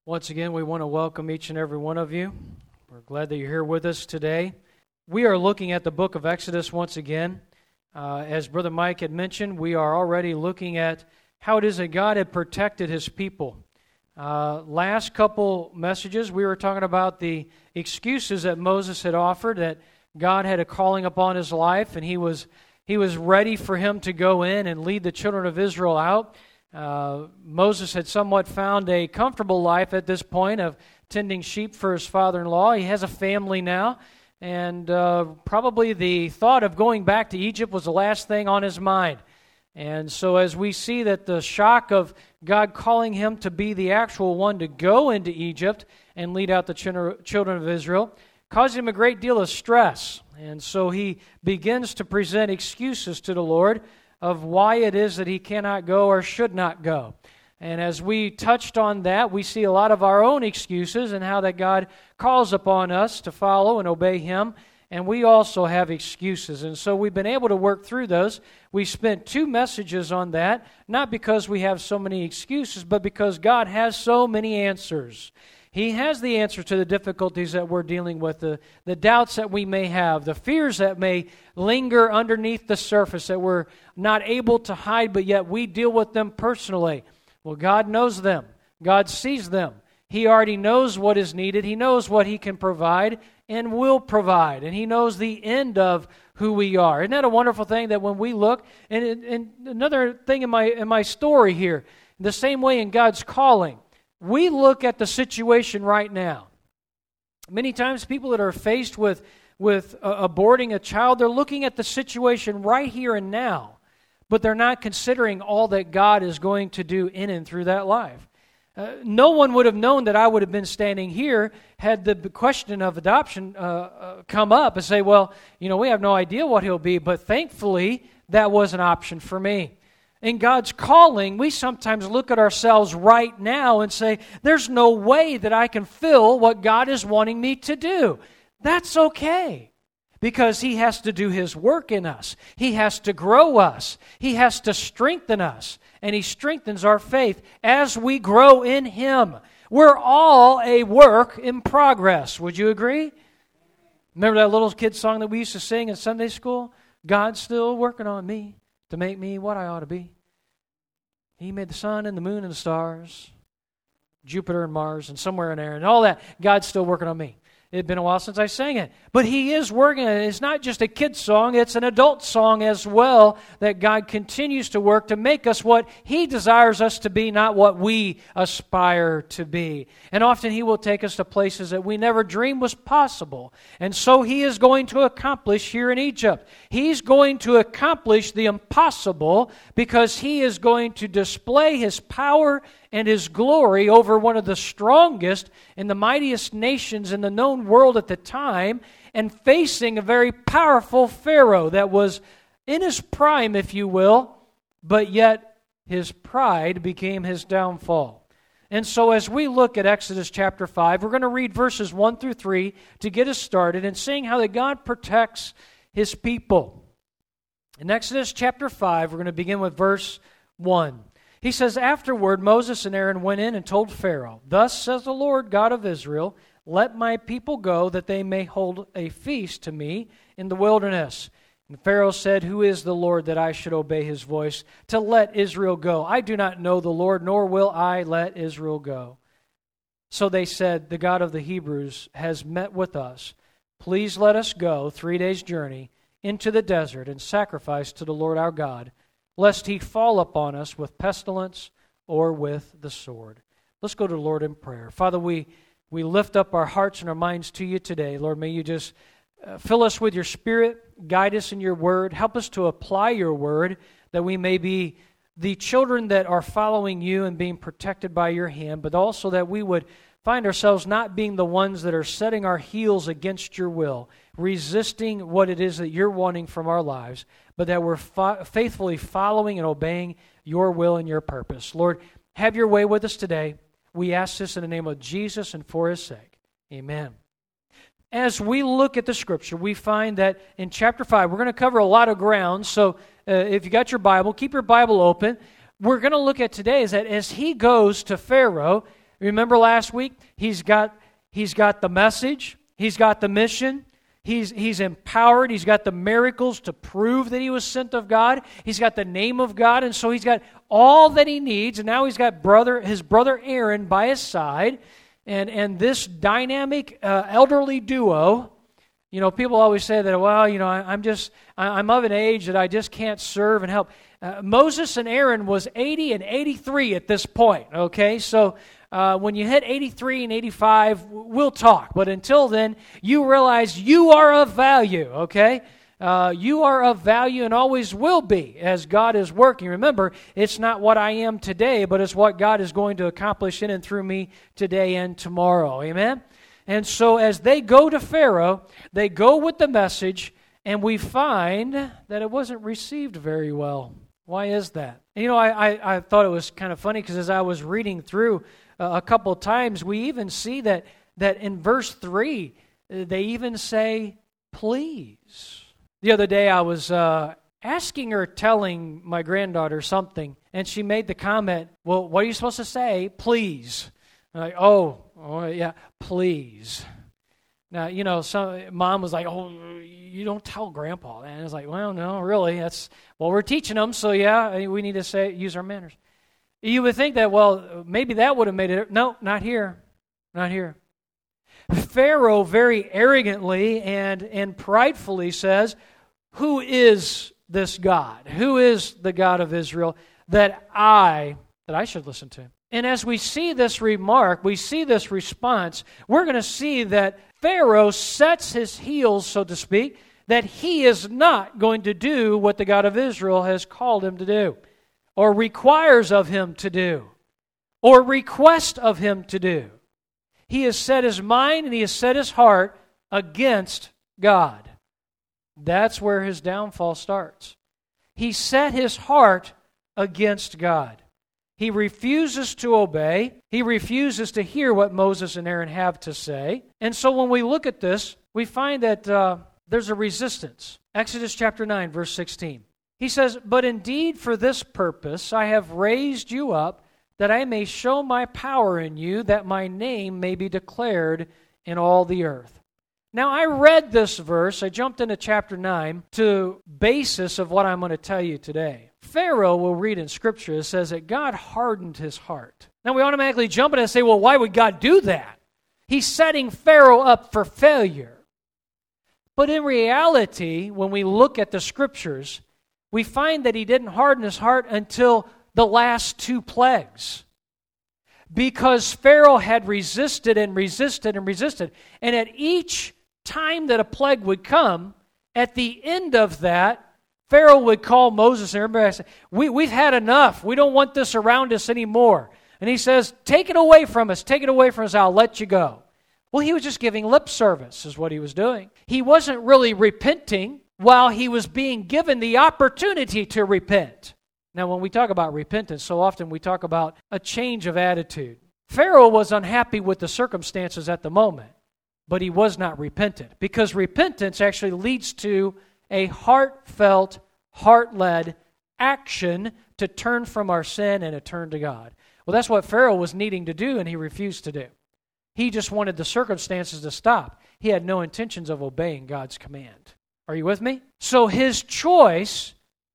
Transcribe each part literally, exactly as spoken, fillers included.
Once again, we want to welcome each and every one of you. We're glad that you're here with us today. We are looking at the book of Exodus once again. Uh, as Brother Mike had mentioned, we are already looking at how it is that God had protected His people. Uh, last couple messages, we were talking about the excuses that Moses had offered, that God had a calling upon his life, and he was he was ready for him to go in and lead the children of Israel out. Uh, Moses had somewhat found a comfortable life at this point of tending sheep for his father-in-law. He has a family now, and uh, probably the thought of going back to Egypt was the last thing on his mind. And so as we see that the shock of God calling him to be the actual one to go into Egypt and lead out the children of Israel, caused him a great deal of stress. And so he begins to present excuses to the Lord of why it is that he cannot go or should not go. And as we touched on that, we see a lot of our own excuses and how that God calls upon us to follow and obey Him, and we also have excuses. And so we've been able to work through those. We spent two messages on that, not because we have so many excuses, but because God has so many answers. He has the answer to the difficulties that we're dealing with, the, the doubts that we may have, the fears that may linger underneath the surface that we're not able to hide, but yet we deal with them personally. Well, God knows them. God sees them. He already knows what is needed. He knows what He can provide and will provide. And He knows the end of who we are. Isn't that a wonderful thing that when we look, and, and another thing in my in my story here, the same way in God's calling, we look at the situation right now. Many times people that are faced with, with uh, aborting a child, they're looking at the situation right here and now, but they're not considering all that God is going to do in and through that life. Uh, no one would have known that I would have been standing here had the question of adoption uh, uh, come up and say, well, you know, we have no idea what he'll be, but thankfully that was an option for me. In God's calling, we sometimes look at ourselves right now and say, there's no way that I can fill what God is wanting me to do. That's okay, because He has to do His work in us. He has to grow us. He has to strengthen us, and He strengthens our faith as we grow in Him. We're all a work in progress. Would you agree? Remember that little kid song that we used to sing in Sunday school? God's still working on me to make me what I ought to be. He made the sun and the moon and the stars, Jupiter and Mars and somewhere in there and all that. God's still working on me. It had been a while since I sang it. But He is working on it. It's not just a kid's song, it's an adult song as well, that God continues to work to make us what He desires us to be, not what we aspire to be. And often He will take us to places that we never dreamed was possible. And so He is going to accomplish here in Egypt. He's going to accomplish the impossible because He is going to display His power and His glory over one of the strongest and the mightiest nations in the known world at the time, and facing a very powerful Pharaoh that was in his prime, if you will, but yet his pride became his downfall. And so as we look at Exodus chapter five, we're going to read verses one through three to get us started and seeing how that God protects His people. In Exodus chapter five, we're going to begin with verse one. He says, afterward, Moses and Aaron went in and told Pharaoh, thus says the Lord God of Israel, let my people go, that they may hold a feast to me in the wilderness. And Pharaoh said, who is the Lord that I should obey His voice to let Israel go? I do not know the Lord, nor will I let Israel go. So they said, the God of the Hebrews has met with us. Please let us go three days' journey into the desert and sacrifice to the Lord our God, lest He fall upon us with pestilence or with the sword. Let's go to the Lord in prayer. Father, we, we lift up our hearts and our minds to You today. Lord, may You just uh, fill us with Your Spirit, guide us in Your Word, help us to apply Your Word, that we may be the children that are following You and being protected by Your hand, but also that we would find ourselves not being the ones that are setting our heels against Your will, resisting what it is that You're wanting from our lives, but that we're fa- faithfully following and obeying Your will and Your purpose. Lord, have Your way with us today. We ask this in the name of Jesus and for His sake. Amen. As we look at the Scripture, we find that in chapter five, we're going to cover a lot of ground, so uh, if you got your Bible, keep your Bible open. We're going to look at today is that as he goes to Pharaoh, Remember last week? He's got, he's got the message. He's got the mission. He's, he's empowered. He's got the miracles to prove that he was sent of God. He's got the name of God. And so he's got all that he needs. And now he's got brother his brother Aaron by his side. And, and this dynamic uh, elderly duo, you know, people always say that, well, you know, I, I'm just, I, I'm of an age that I just can't serve and help. Uh, Moses and Aaron was eighty and eighty-three at this point, okay? So uh, when you hit eighty-three and eighty-five, we'll talk. But until then, you realize you are of value, okay? Uh, you are of value and always will be as God is working. Remember, it's not what I am today, but it's what God is going to accomplish in and through me today and tomorrow, amen? And so as they go to Pharaoh, they go with the message, and we find that it wasn't received very well. Why is that? And, you know, I, I, I thought it was kind of funny because as I was reading through uh, a couple of times, we even see that, that in verse three, uh, they even say, please. The other day I was uh, asking her, telling my granddaughter something, and she made the comment, well, what are you supposed to say? Please. I'm like, oh, oh, yeah, please. Now, you know, some mom was like, oh, you don't tell Grandpa that. And I was like, well, no, really, that's what we're teaching them, so yeah, we need to say use our manners. You would think that, well, maybe that would have made it. No, not here. Not here. Pharaoh very arrogantly and, and pridefully says, who is this God? Who is the God of Israel that I, that I should listen to? And as we see this remark, we see this response, we're going to see that Pharaoh sets his heels, so to speak, that he is not going to do what the God of Israel has called him to do, or requires of him to do, or requests of him to do. He has set his mind and he has set his heart against God. That's where his downfall starts. He set his heart against God. He refuses to obey. He refuses to hear what Moses and Aaron have to say. And so when we look at this, we find that uh, there's a resistance. Exodus chapter nine, verse sixteen. He says, but indeed for this purpose I have raised you up, that I may show my power in you, that my name may be declared in all the earth. Now, I read this verse, I jumped into chapter nine, to basis of what I'm going to tell you today. Pharaoh, will read in Scripture, it says that God hardened his heart. Now, we automatically jump in and say, well, why would God do that? He's setting Pharaoh up for failure. But in reality, when we look at the Scriptures, we find that he didn't harden his heart until the last two plagues. Because Pharaoh had resisted and resisted and resisted. And at each time that a plague would come, at the end of that, Pharaoh would call Moses and everybody and say, we, we've had enough. We don't want this around us anymore. And he says, take it away from us. Take it away from us. I'll let you go. Well, he was just giving lip service is what he was doing. He wasn't really repenting while he was being given the opportunity to repent. Now, when we talk about repentance, so often we talk about a change of attitude. Pharaoh was unhappy with the circumstances at the moment, but he was not repentant, because repentance actually leads to a heartfelt, heart-led action to turn from our sin and to turn to God. Well, that's what Pharaoh was needing to do, and he refused to do. He just wanted the circumstances to stop. He had no intentions of obeying God's command. Are you with me? So his choice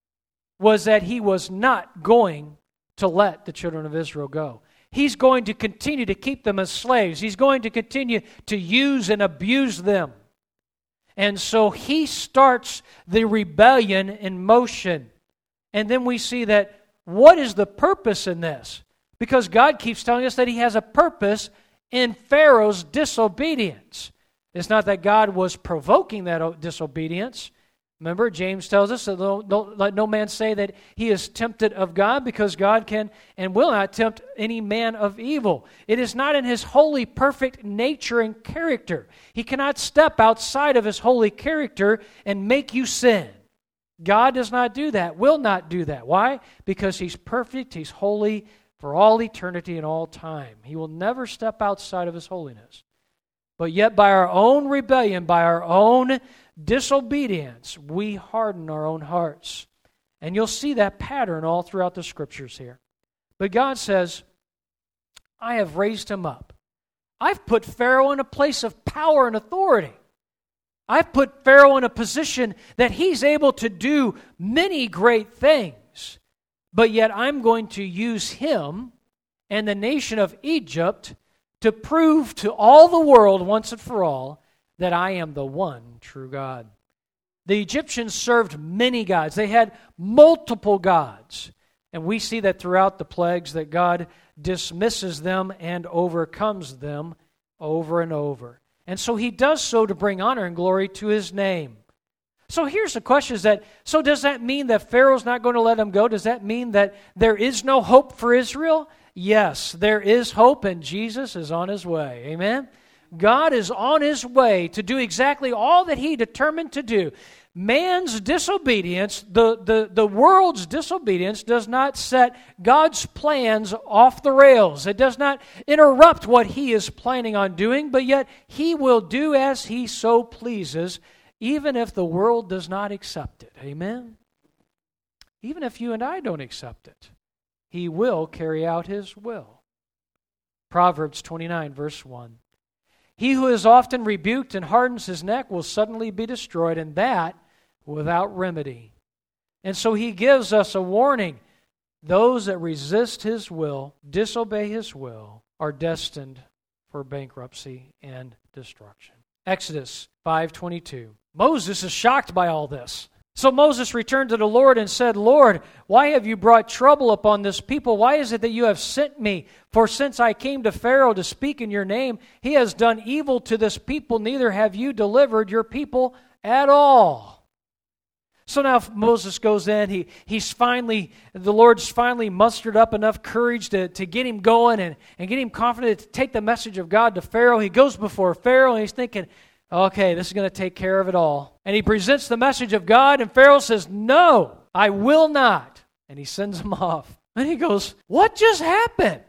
was that he was not going to let the children of Israel go. He's going to continue to keep them as slaves. He's going to continue to use and abuse them. And so he starts the rebellion in motion. And then we see that, what is the purpose in this? Because God keeps telling us that he has a purpose in Pharaoh's disobedience. It's not that God was provoking that disobedience. Remember, James tells us that don't let no man say that he is tempted of God, because God can and will not tempt any man of evil. It is not in his holy, perfect nature and character. He cannot step outside of his holy character and make you sin. God does not do that, will not do that. Why? Because he's perfect, he's holy for all eternity and all time. He will never step outside of his holiness. But yet by our own rebellion, by our own disobedience, we harden our own hearts. And you'll see that pattern all throughout the Scriptures here. But God says, I have raised him up. I've put Pharaoh in a place of power and authority. I've put Pharaoh in a position that he's able to do many great things. But yet I'm going to use him and the nation of Egypt to prove to all the world once and for all that I am the one true God. The Egyptians served many gods. They had multiple gods. And we see that throughout the plagues that God dismisses them and overcomes them over and over. And so he does so to bring honor and glory to his name. So here's the question is that, so does that mean that Pharaoh's not going to let them go? Does that mean that there is no hope for Israel? Yes, there is hope and Jesus is on his way. Amen? God is on his way to do exactly all that he determined to do. Man's disobedience, the, the, the world's disobedience does not set God's plans off the rails. It does not interrupt what he is planning on doing, but yet he will do as he so pleases, even if the world does not accept it. Amen? Even if you and I don't accept it, he will carry out his will. Proverbs twenty-nine, verse one. He who is often rebuked and hardens his neck will suddenly be destroyed, and that without remedy. And so he gives us a warning. Those that resist his will, disobey his will, are destined for bankruptcy and destruction. Exodus five twenty-two. Moses is shocked by all this. So Moses returned to the Lord and said, Lord, why have you brought trouble upon this people? Why is it that you have sent me? For since I came to Pharaoh to speak in your name, he has done evil to this people, neither have you delivered your people at all. So now Moses goes in, he, he's finally, the Lord's finally mustered up enough courage to, to get him going and, and get him confident to take the message of God to Pharaoh. He goes before Pharaoh and he's thinking, okay, this is going to take care of it all. And he presents the message of God, and Pharaoh says, no, I will not. And he sends him off. And he goes, what just happened?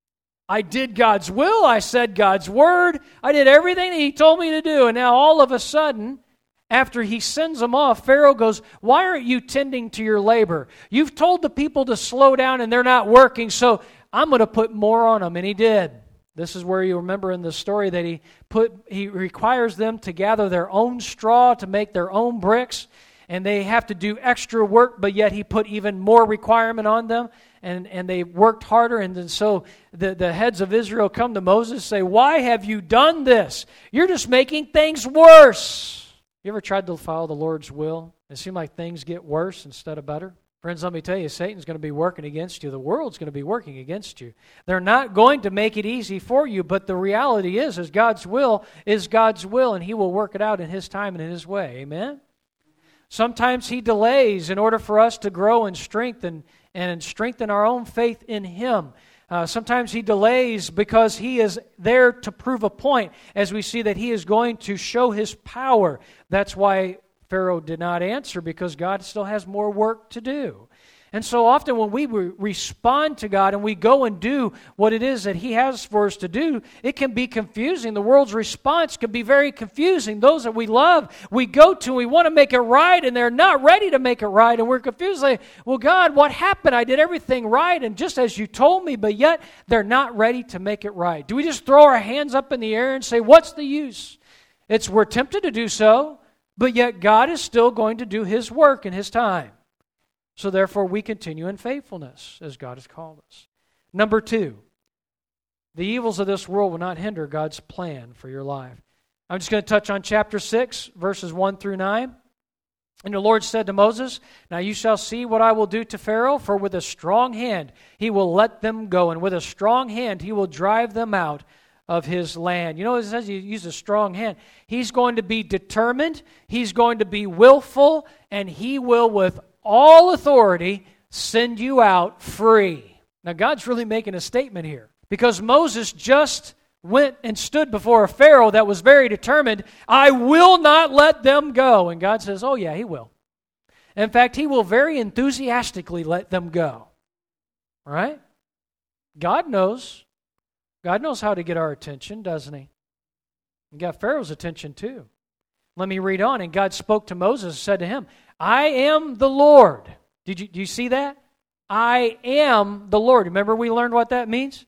I did God's will. I said God's word. I did everything that he told me to do. And now all of a sudden, after he sends them off, Pharaoh goes, why aren't you tending to your labor? You've told the people to slow down and they're not working, so I'm going to put more on them. And he did. This is where you remember in the story that he put he requires them to gather their own straw to make their own bricks, and they have to do extra work, but yet he put even more requirement on them, and, and they worked harder. And then so the, the heads of Israel come to Moses and say, why have you done this? You're just making things worse. You ever tried to follow the Lord's will? It seemed like things get worse instead of better. Friends, let me tell you, Satan's going to be working against you. The world's going to be working against you. They're not going to make it easy for you, but the reality is, is God's will is God's will, and he will work it out in his time and in his way. Amen? Sometimes he delays in order for us to grow and strengthen and strengthen our own faith in him. Uh, sometimes he delays because he is there to prove a point, as we see that he is going to show his power. That's why Pharaoh did not answer, because God still has more work to do. And so often when we re- respond to God and we go and do what it is that he has for us to do, it can be confusing. The world's response can be very confusing. Those that we love, we go to and we want to make it right, and they're not ready to make it right, and we're confused. Like, well, God, what happened? I did everything right, and just as you told me, but yet they're not ready to make it right. Do we just throw our hands up in the air and say, what's the use? It's we're tempted to do so, but yet God is still going to do his work in his time. So therefore we continue in faithfulness as God has called us. Number two, the evils of this world will not hinder God's plan for your life. I'm just going to touch on chapter six, verses one through nine. And the Lord said to Moses, now you shall see what I will do to Pharaoh, for with a strong hand he will let them go, and with a strong hand he will drive them out of his land. You know, it says he used a strong hand. He's going to be determined, he's going to be willful, and he will with all authority send you out free. Now God's really making a statement here, because Moses just went and stood before a Pharaoh that was very determined, I will not let them go. And God says, oh yeah, he will. In fact, he will very enthusiastically let them go. All right? God knows. God knows how to get our attention, doesn't he? He got Pharaoh's attention too. Let me read on. And God spoke to Moses and said to him, I am the Lord. Did you, do you see that? I am the Lord. Remember we learned what that means?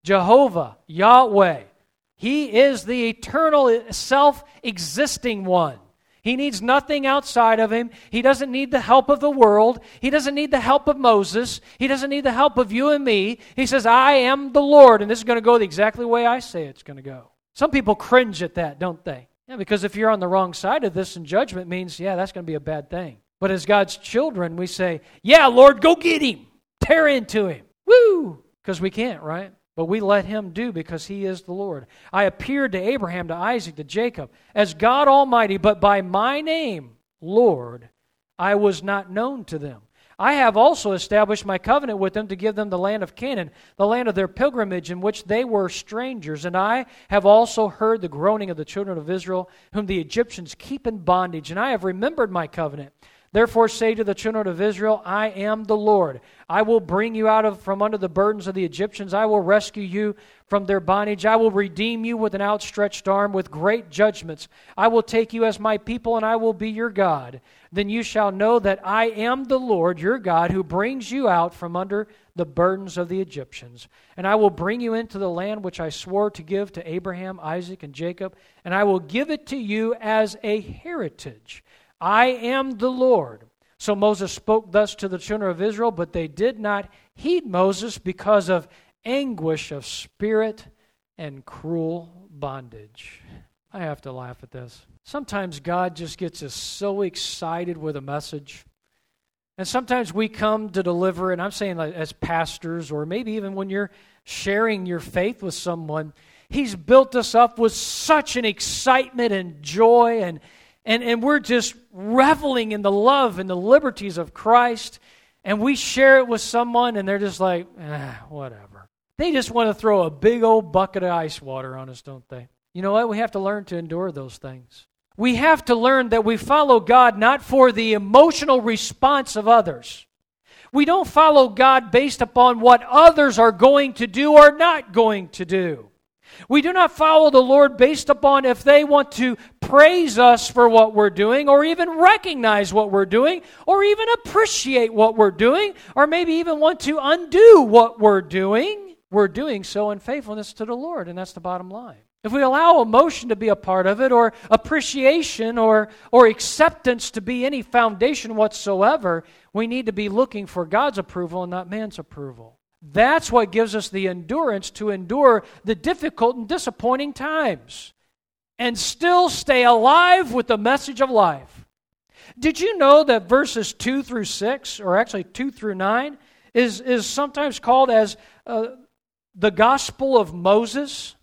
Jehovah, Yahweh. He is the eternal, self-existing one. He needs nothing outside of him. He doesn't need the help of the world. He doesn't need the help of Moses. He doesn't need the help of you and me. He says, I am the Lord, and this is going to go the exactly way I say it's going to go. Some people cringe at that, don't they? Yeah, because if you're on the wrong side of this, and judgment means, yeah, that's going to be a bad thing. But as God's children, we say, yeah, Lord, go get him. Tear into him. Woo! Because we can't, right? But we let him do because he is the Lord. I appeared to Abraham, to Isaac, to Jacob as God Almighty, but by my name, Lord, I was not known to them. I have also established my covenant with them to give them the land of Canaan, the land of their pilgrimage in which they were strangers. And I have also heard the groaning of the children of Israel, whom the Egyptians keep in bondage. And I have remembered my covenant. Therefore say to the children of Israel, I am the Lord. I will bring you out of from under the burdens of the Egyptians. I will rescue you from their bondage. I will redeem you with an outstretched arm, with great judgments. I will take you as my people, and I will be your God. Then you shall know that I am the Lord, your God, who brings you out from under the burdens of the Egyptians. And I will bring you into the land which I swore to give to Abraham, Isaac, and Jacob, and I will give it to you as a heritage. I am the Lord. So Moses spoke thus to the children of Israel, but they did not heed Moses because of anguish of spirit and cruel bondage. I have to laugh at this. Sometimes God just gets us so excited with a message. And sometimes we come to deliver, and I'm saying as pastors, or maybe even when you're sharing your faith with someone, He's built us up with such an excitement and joy, and And, and we're just reveling in the love and the liberties of Christ, and we share it with someone, and they're just like, eh, whatever. They just want to throw a big old bucket of ice water on us, don't they? You know what? We have to learn to endure those things. We have to learn that we follow God not for the emotional response of others. We don't follow God based upon what others are going to do or not going to do. We do not follow the Lord based upon if they want to praise us for what we're doing, or even recognize what we're doing, or even appreciate what we're doing, or maybe even want to undo what we're doing. We're doing so in faithfulness to the Lord, and that's the bottom line. If we allow emotion to be a part of it, or appreciation, or, or acceptance to be any foundation whatsoever, we need to be looking for God's approval and not man's approval. That's what gives us the endurance to endure the difficult and disappointing times and still stay alive with the message of life. Did you know that verses two through six, or actually two through nine, is, is sometimes called as uh, the Gospel of Moses?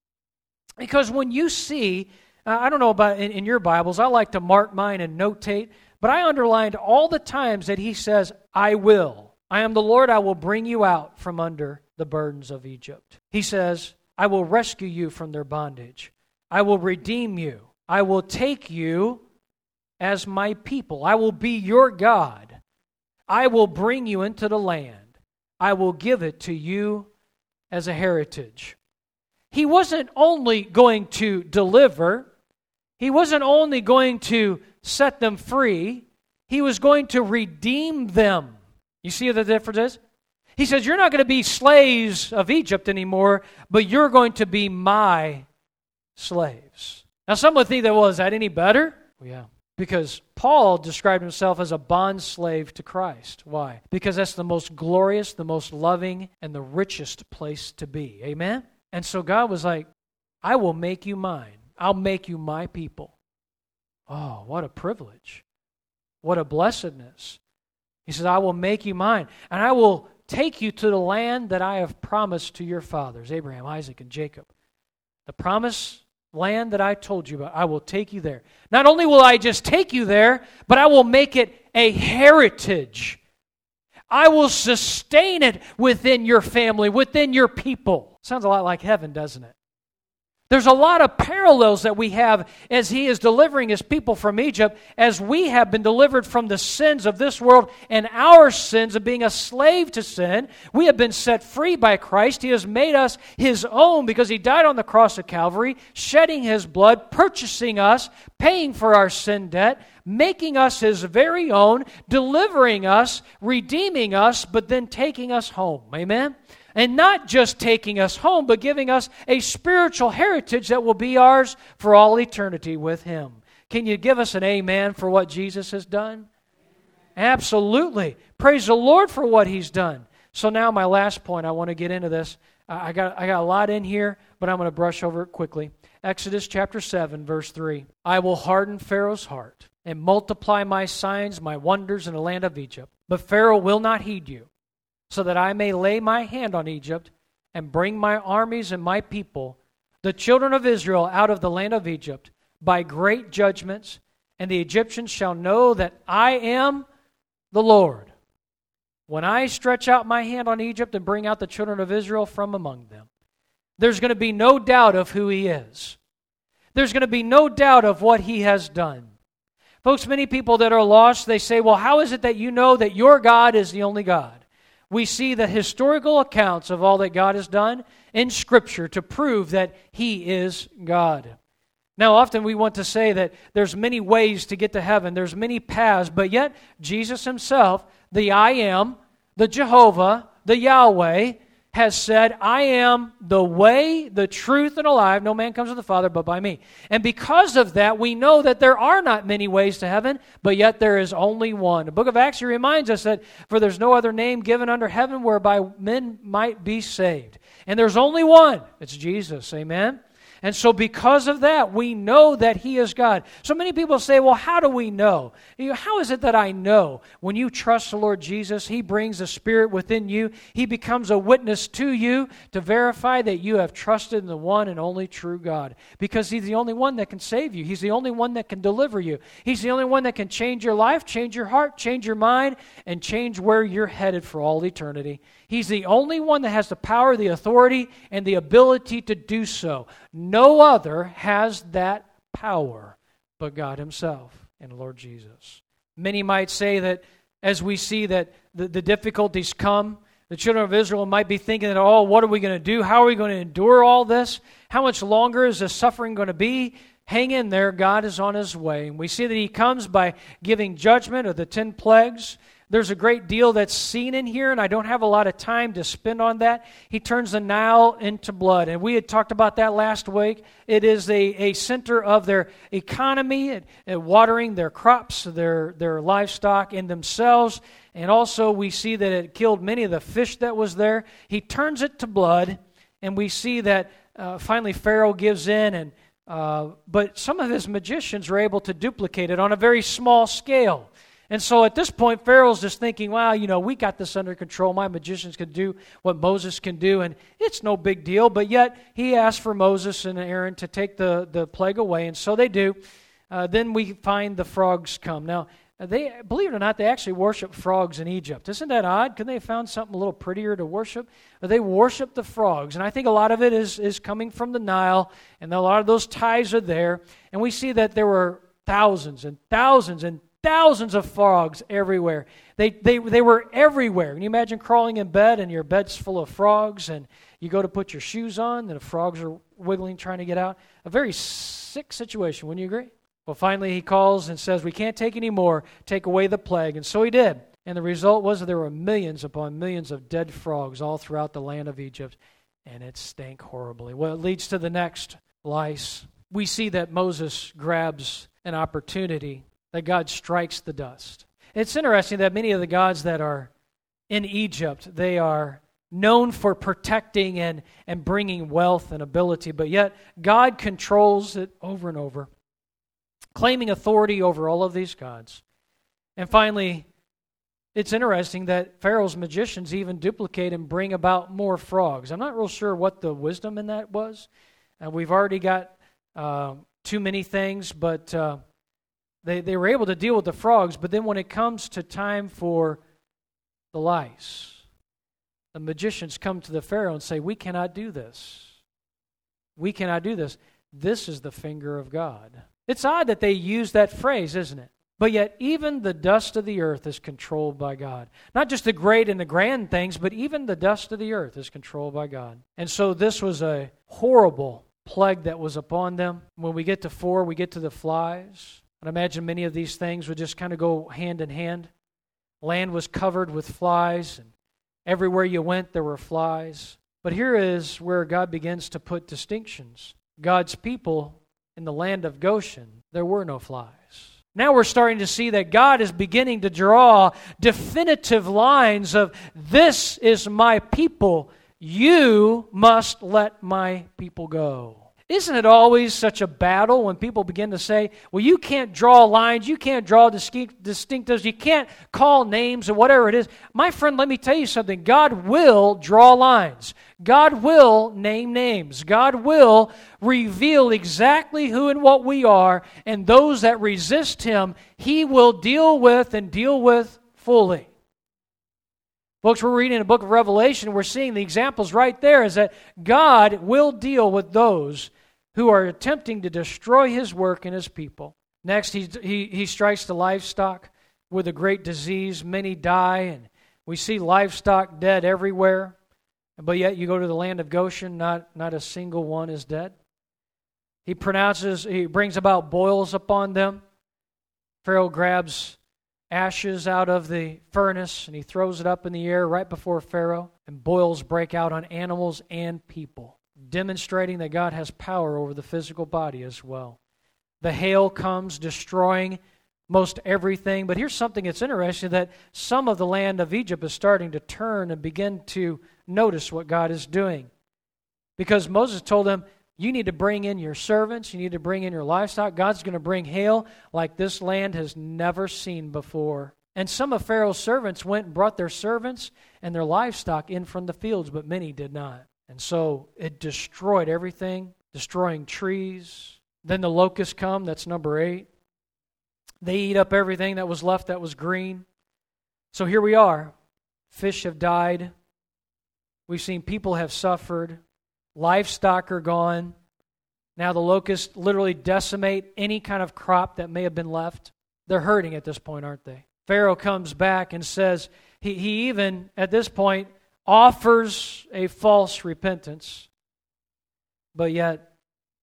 Because when you see, uh, I don't know about in, in your Bibles, I like to mark mine and notate, but I underlined all the times that he says, I will. I am the Lord, I will bring you out from under the burdens of Egypt. He says, I will rescue you from their bondage. I will redeem you. I will take you as my people. I will be your God. I will bring you into the land. I will give it to you as a heritage. He wasn't only going to deliver. He wasn't only going to set them free. He was going to redeem them. You see what the difference is? He says, you're not going to be slaves of Egypt anymore, but you're going to be my slaves. Now, some would think that, well, is that any better? Well, yeah. Because Paul described himself as a bond slave to Christ. Why? Because that's the most glorious, the most loving, and the richest place to be. Amen? And so God was like, I will make you mine. I'll make you my people. Oh, what a privilege. What a blessedness. He says, I will make you mine, and I will take you to the land that I have promised to your fathers, Abraham, Isaac, and Jacob. The promised land that I told you about, I will take you there. Not only will I just take you there, but I will make it a heritage. I will sustain it within your family, within your people. Sounds a lot like heaven, doesn't it? There's a lot of parallels that we have as He is delivering His people from Egypt, as we have been delivered from the sins of this world and our sins of being a slave to sin. We have been set free by Christ. He has made us His own because He died on the cross of Calvary, shedding His blood, purchasing us, paying for our sin debt, making us His very own, delivering us, redeeming us, but then taking us home. Amen? And not just taking us home, but giving us a spiritual heritage that will be ours for all eternity with Him. Can you give us an amen for what Jesus has done? Absolutely. Praise the Lord for what He's done. So now my last point, I want to get into this. I got, I got a lot in here, but I'm going to brush over it quickly. Exodus chapter seven, verse three. I will harden Pharaoh's heart and multiply my signs, my wonders in the land of Egypt. But Pharaoh will not heed you, so that I may lay my hand on Egypt and bring my armies and my people, the children of Israel, out of the land of Egypt by great judgments, and the Egyptians shall know that I am the Lord, when I stretch out my hand on Egypt and bring out the children of Israel from among them. There's going to be no doubt of who He is. There's going to be no doubt of what He has done. Folks, many people that are lost, they say, well, how is it that you know that your God is the only God? We see the historical accounts of all that God has done in Scripture to prove that He is God. Now, often we want to say that there's many ways to get to heaven. There's many paths, but yet Jesus Himself, the I Am, the Jehovah, the Yahweh, has said, I am the way, the truth, and the life. No man comes to the Father but by me. And because of that, we know that there are not many ways to heaven, but yet there is only one. The book of Acts reminds us that, for there's no other name given under heaven whereby men might be saved. And there's only one. It's Jesus. Amen? And so because of that, we know that He is God. So many people say, well, how do we know? You know, how is it that I know? When you trust the Lord Jesus, He brings the Spirit within you. He becomes a witness to you to verify that you have trusted in the one and only true God. Because He's the only one that can save you. He's the only one that can deliver you. He's the only one that can change your life, change your heart, change your mind, and change where you're headed for all eternity. He's the only one that has the power, the authority, and the ability to do so. No other has that power but God Himself and the Lord Jesus. Many might say that as we see that the, the difficulties come, the children of Israel might be thinking that, oh, what are we going to do? How are we going to endure all this? How much longer is the suffering going to be? Hang in there. God is on His way. And we see that He comes by giving judgment of the ten plagues. There's a great deal that's seen in here, and I don't have a lot of time to spend on that. He turns the Nile into blood, and we had talked about that last week. It is a, a center of their economy, and, and watering their crops, their, their livestock, and themselves. And also we see that it killed many of the fish that was there. He turns it to blood, and we see that uh, finally Pharaoh gives in, and uh, but some of his magicians are able to duplicate it on a very small scale. And so at this point, Pharaoh's just thinking, wow, you know, we got this under control. My magicians can do what Moses can do, and it's no big deal. But yet, he asked for Moses and Aaron to take the, the plague away, and so they do. Uh, then we find the frogs come. Now, they believe it or not, they actually worship frogs in Egypt. Isn't that odd? Couldn't they have found something a little prettier to worship? But they worship the frogs, and I think a lot of it is, is coming from the Nile, and a lot of those ties are there. And we see that there were thousands and thousands and thousands of frogs everywhere. They, they, they were everywhere. Can you imagine crawling in bed and your bed's full of frogs and you go to put your shoes on and the frogs are wiggling trying to get out? A very sick situation, wouldn't you agree? Well, finally he calls and says, we can't take any more. Take away the plague. And so he did. And the result was that there were millions upon millions of dead frogs all throughout the land of Egypt. And it stank horribly. Well, it leads to the next lice. We see that Moses grabs an opportunity, that God strikes the dust. It's interesting that many of the gods that are in Egypt, they are known for protecting and, and bringing wealth and ability, but yet God controls it over and over, claiming authority over all of these gods. And finally, it's interesting that Pharaoh's magicians even duplicate and bring about more frogs. I'm not real sure what the wisdom in that was. And we've already got uh, too many things, but uh, They they were able to deal with the frogs, but then when it comes to time for the lice, the magicians come to the Pharaoh and say, we cannot do this. We cannot do this. This is the finger of God. It's odd that they use that phrase, isn't it? But yet even the dust of the earth is controlled by God. Not just the great and the grand things, but even the dust of the earth is controlled by God. And so this was a horrible plague that was upon them. When we get to four, we get to the flies. I imagine many of these things would just kind of go hand in hand. Land was covered with flies, and Everywhere you went, there were flies. But here is where God begins to put distinctions. God's people in the land of Goshen, there were no flies. Now we're starting to see that God is beginning to draw definitive lines of, this is my people. You must let my people go. Isn't it always such a battle when people begin to say, well, you can't draw lines, you can't draw distinctives, you can't call names or whatever it is. My friend, let me tell you something. God will draw lines. God will name names. God will reveal exactly who and what we are, and those that resist Him, He will deal with and deal with fully. Folks, we're reading the book of Revelation, we're seeing the examples right there, is that God will deal with those who are attempting to destroy His work and His people. Next, he, he, he strikes the livestock with a great disease. Many die, and we see livestock dead everywhere. But yet you go to the land of Goshen, not, not a single one is dead. He pronounces, he brings about boils upon them. Pharaoh grabs ashes out of the furnace, and he throws it up in the air right before Pharaoh, and boils break out on animals and people, demonstrating that God has power over the physical body as well. The hail comes, destroying most everything. But here's something that's interesting, that some of the land of Egypt is starting to turn and begin to notice what God is doing. Because Moses told them, you need to bring in your servants, you need to bring in your livestock. God's going to bring hail like this land has never seen before. And some of Pharaoh's servants went and brought their servants and their livestock in from the fields, but many did not. And so it destroyed everything, destroying trees. Then the locusts come, that's number eight. They eat up everything that was left that was green. So here we are. Fish have died. We've seen people have suffered. Livestock are gone. Now the locusts literally decimate any kind of crop that may have been left. They're hurting at this point, aren't they? Pharaoh comes back and says, he, he even, at this point, offers a false repentance, but yet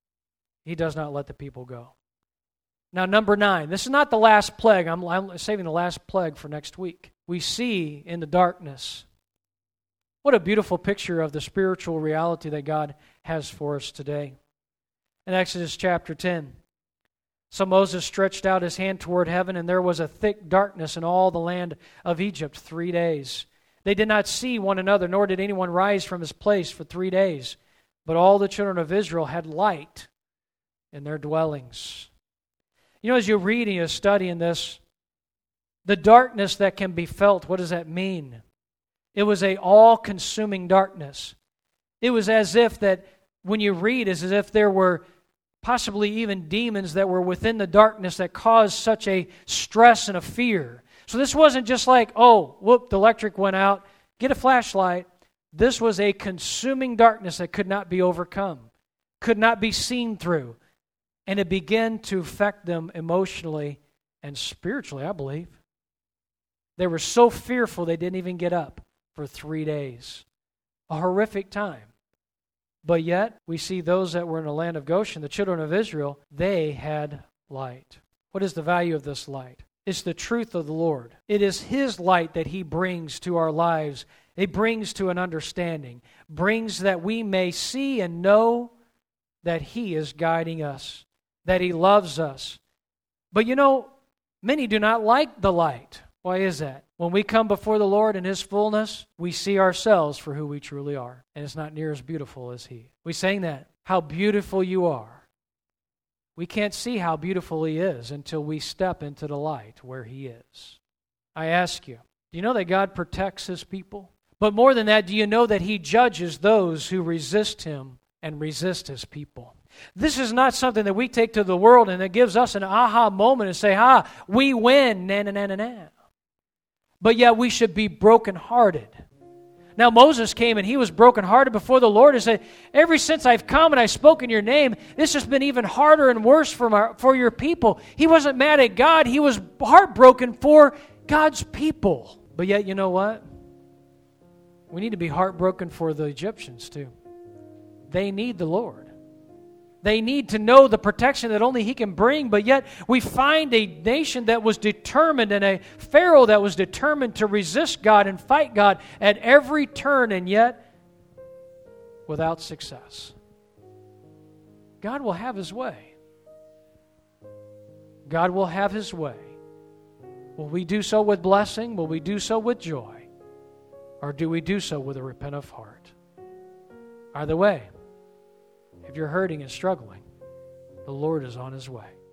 he does not let the people go. Now, number nine. This is not the last plague. I'm, I'm saving the last plague for next week. We see in the darkness. What a beautiful picture of the spiritual reality that God has for us today. In Exodus chapter ten, so Moses stretched out his hand toward heaven, and there was a thick darkness in all the land of Egypt three days. They did not see one another, nor did anyone rise from his place for three days. But all the children of Israel had light in their dwellings. You know, as you read and you study in this, the darkness that can be felt, what does that mean? It was a all-consuming darkness. It was as if that, when you read, it's as if there were possibly even demons that were within the darkness that caused such a stress and a fear. So this wasn't just like, oh, whoop, the electric went out, get a flashlight. This was a consuming darkness that could not be overcome, could not be seen through. And it began to affect them emotionally and spiritually, I believe. They were so fearful they didn't even get up for three days. A horrific time. But yet, we see those that were in the land of Goshen, the children of Israel, they had light. What is the value of this light? It's the truth of the Lord. It is His light that He brings to our lives. It brings to an understanding. Brings that we may see and know that He is guiding us, that He loves us. But you know, many do not like the light. Why is that? When we come before the Lord in His fullness, we see ourselves for who we truly are. And it's not near as beautiful as He. We sang that, how beautiful you are. We can't see how beautiful He is until we step into the light where He is. I ask you, do you know that God protects His people? But more than that, do you know that He judges those who resist Him and resist His people? This is not something that we take to the world and it gives us an aha moment and say, ah, we win, na na na na na. But yet we should be brokenhearted. Now Moses came and he was brokenhearted before the Lord and said, ever since I've come and I've spoken your name, this has been even harder and worse for, my, for your people. He wasn't mad at God. He was heartbroken for God's people. But yet, you know what? We need to be heartbroken for the Egyptians too. They need the Lord. They need to know the protection that only He can bring, but yet we find a nation that was determined and a Pharaoh that was determined to resist God and fight God at every turn, and yet without success. God will have His way. God will have His way. Will we do so with blessing? Will we do so with joy? Or do we do so with a repentant heart? Either way, if you're hurting and struggling, the Lord is on His way.